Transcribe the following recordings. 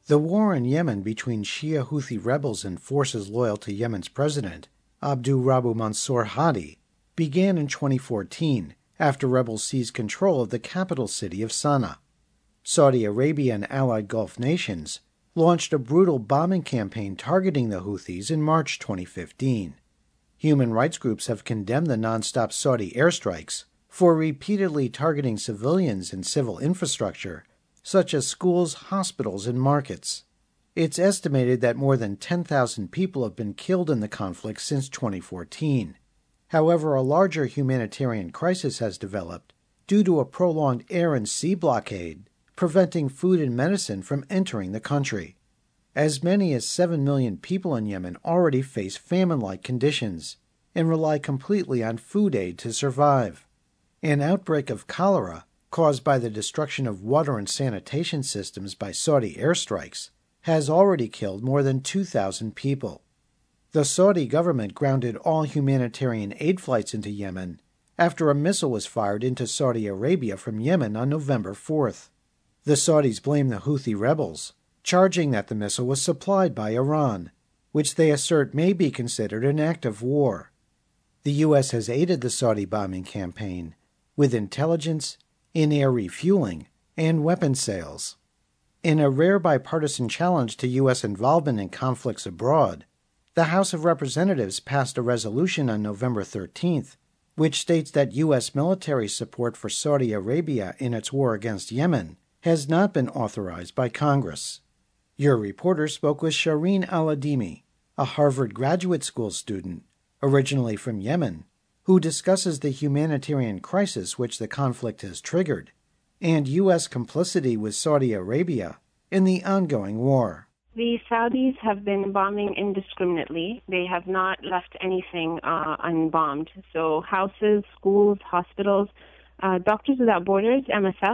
The war in Yemen between Shia Houthi rebels and forces loyal to Yemen's president, Abdu Rabu Mansour Hadi, began in 2014 after rebels seized control of the capital city of Sana'a. Saudi Arabia and allied Gulf nations launched a brutal bombing campaign targeting the Houthis in March 2015. Human rights groups have condemned the nonstop Saudi airstrikes for repeatedly targeting civilians and civil infrastructure, such as schools, hospitals, and markets. It's estimated that more than 10,000 people have been killed in the conflict since 2014. However, a larger humanitarian crisis has developed due to a prolonged air and sea blockade, preventing food and medicine from entering the country. As many as 7 million people in Yemen already face famine-like conditions and rely completely on food aid to survive. An outbreak of cholera, caused by the destruction of water and sanitation systems by Saudi airstrikes, has already killed more than 2,000 people. The Saudi government grounded all humanitarian aid flights into Yemen after a missile was fired into Saudi Arabia from Yemen on November 4th. The Saudis blame the Houthi rebels, charging that the missile was supplied by Iran, which they assert may be considered an act of war. The U.S. has aided the Saudi bombing campaign with intelligence, in-air refueling, and weapon sales. In a rare bipartisan challenge to U.S. involvement in conflicts abroad, the House of Representatives passed a resolution on November 13th, which states that U.S. military support for Saudi Arabia in its war against Yemen has not been authorized by Congress. Your reporter spoke with Shireen Al-Adimi, a Harvard Graduate School student, originally from Yemen, who discusses the humanitarian crisis which the conflict has triggered, and U.S. complicity with Saudi Arabia in the ongoing war. The Saudis have been bombing indiscriminately. They have not left anything unbombed. So houses, schools, hospitals, Doctors Without Borders, MSF,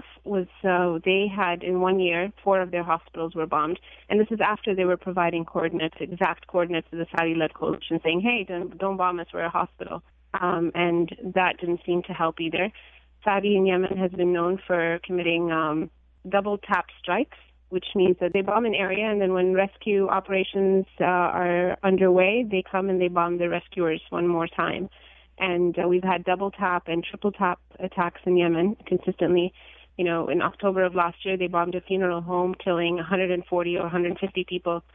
they had in 1 year, 4 of their hospitals were bombed. And this is after they were providing exact coordinates to the Saudi-led coalition saying, hey, don't bomb us, we're a hospital. And that didn't seem to help either. Saudi in Yemen has been known for committing double tap strikes, which means that they bomb an area, and then when rescue operations are underway, they come and they bomb the rescuers one more time. And we've had double tap and triple tap attacks in Yemen consistently. In October of last year, they bombed a funeral home, killing 140 or 150 people.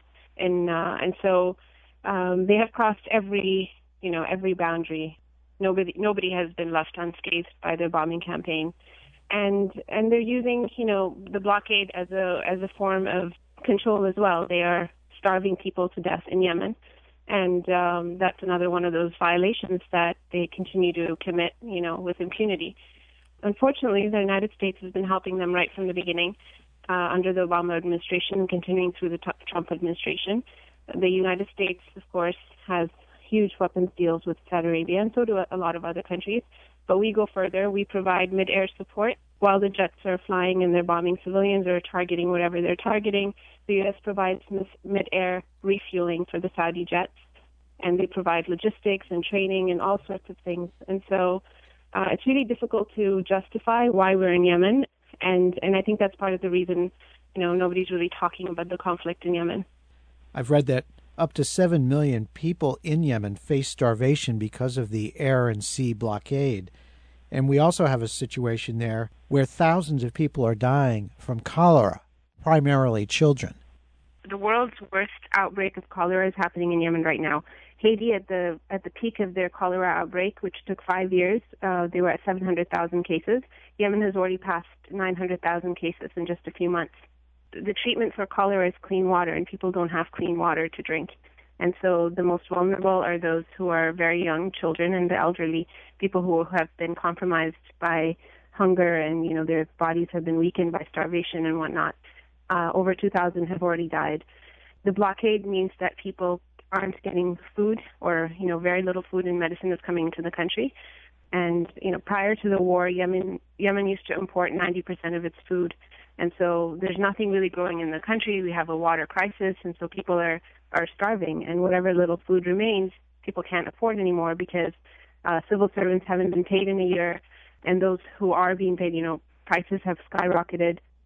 And so they have crossed every boundary. Nobody has been left unscathed by their bombing campaign. And they're using, the blockade as a form of control as well. They are starving people to death in Yemen. And that's another one of those violations that they continue to commit, with impunity. Unfortunately, the United States has been helping them right from the beginning under the Obama administration and continuing through the Trump administration. The United States, of course, has huge weapons deals with Saudi Arabia, and so do a lot of other countries. But we go further. We provide mid-air support while the jets are flying and they're bombing civilians or targeting whatever they're targeting. The U.S. provides mid-air refueling for the Saudi jets, and they provide logistics and training and all sorts of things. And so it's really difficult to justify why we're in Yemen, and I think that's part of the reason, nobody's really talking about the conflict in Yemen. I've read that up to 7 million people in Yemen face starvation because of the air and sea blockade. And we also have a situation there where thousands of people are dying from cholera, primarily children. The world's worst outbreak of cholera is happening in Yemen right now. Haiti, at the peak of their cholera outbreak, which took 5 years, they were at 700,000 cases. Yemen has already passed 900,000 cases in just a few months. The treatment for cholera is clean water, and people don't have clean water to drink. And so the most vulnerable are those who are very young, children, and the elderly, people who have been compromised by hunger and, their bodies have been weakened by starvation and whatnot. Over 2,000 have already died. The blockade means that people aren't getting food or, very little food and medicine is coming into the country. And, prior to the war, Yemen used to import 90% of its food. And so there's nothing really growing in the country. We have a water crisis, and so people are starving. And whatever little food remains, people can't afford anymore because civil servants haven't been paid in a year. And those who are being paid, prices have skyrocketed.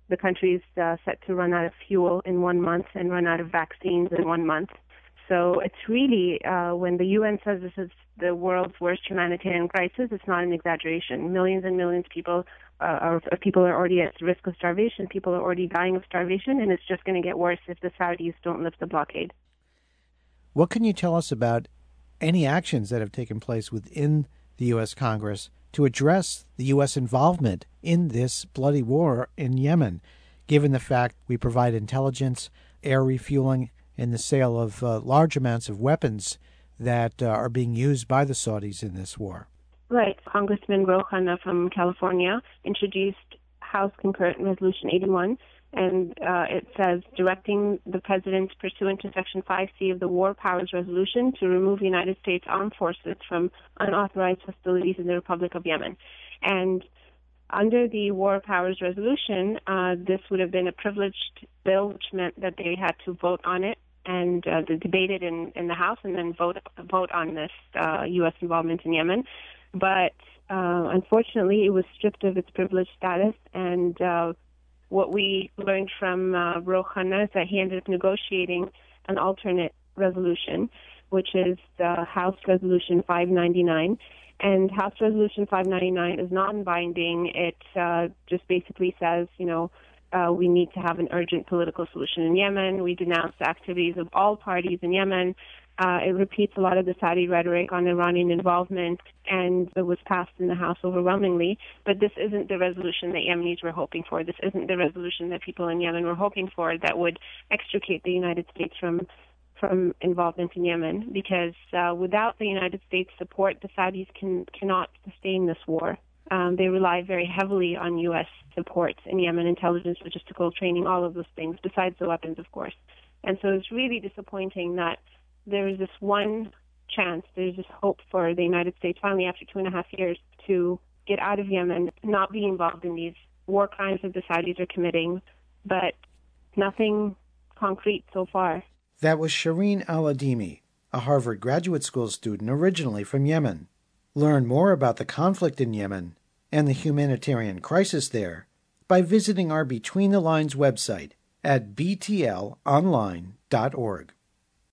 The country is set to run out of fuel in 1 month and run out of vaccines in 1 month. So it's really, when the UN says this is the world's worst humanitarian crisis, it's not an exaggeration. Millions and millions of people are already at risk of starvation. People are already dying of starvation, and it's just going to get worse if the Saudis don't lift the blockade. What can you tell us about any actions that have taken place within the U.S. Congress to address the U.S. involvement in this bloody war in Yemen, given the fact we provide intelligence, air refueling, and the sale of large amounts of weapons that are being used by the Saudis in this war? Right. Congressman Ro Khanna from California introduced House Concurrent Resolution 81, and it says, directing the President pursuant to Section 5C of the War Powers Resolution to remove United States armed forces from unauthorized hostilities in the Republic of Yemen. And under the War Powers Resolution, this would have been a privileged bill, which meant that they had to vote on it and debate it in the House and then vote on this U.S. involvement in Yemen. But unfortunately, it was stripped of its privileged status, and what we learned from Ro Khanna is that he ended up negotiating an alternate resolution, which is House Resolution 599. And House Resolution 599 is non-binding. It just basically says, we need to have an urgent political solution in Yemen. We denounce the activities of all parties in Yemen. It repeats a lot of the Saudi rhetoric on Iranian involvement, and it was passed in the House overwhelmingly. But this isn't the resolution that Yemenis were hoping for. This isn't the resolution that people in Yemen were hoping for that would extricate the United States from involvement in Yemen, because without the United States support, the Saudis cannot sustain this war. They rely very heavily on U.S. support in Yemen, intelligence, logistical training, all of those things, besides the weapons, of course. And so it's really disappointing that there is this one chance, there's this hope for the United States finally after 2.5 years to get out of Yemen, not be involved in these war crimes that the Saudis are committing, but nothing concrete so far. That was Shireen Al-Adimi, a Harvard Graduate School student originally from Yemen. Learn more about the conflict in Yemen and the humanitarian crisis there by visiting our Between the Lines website at btlonline.org.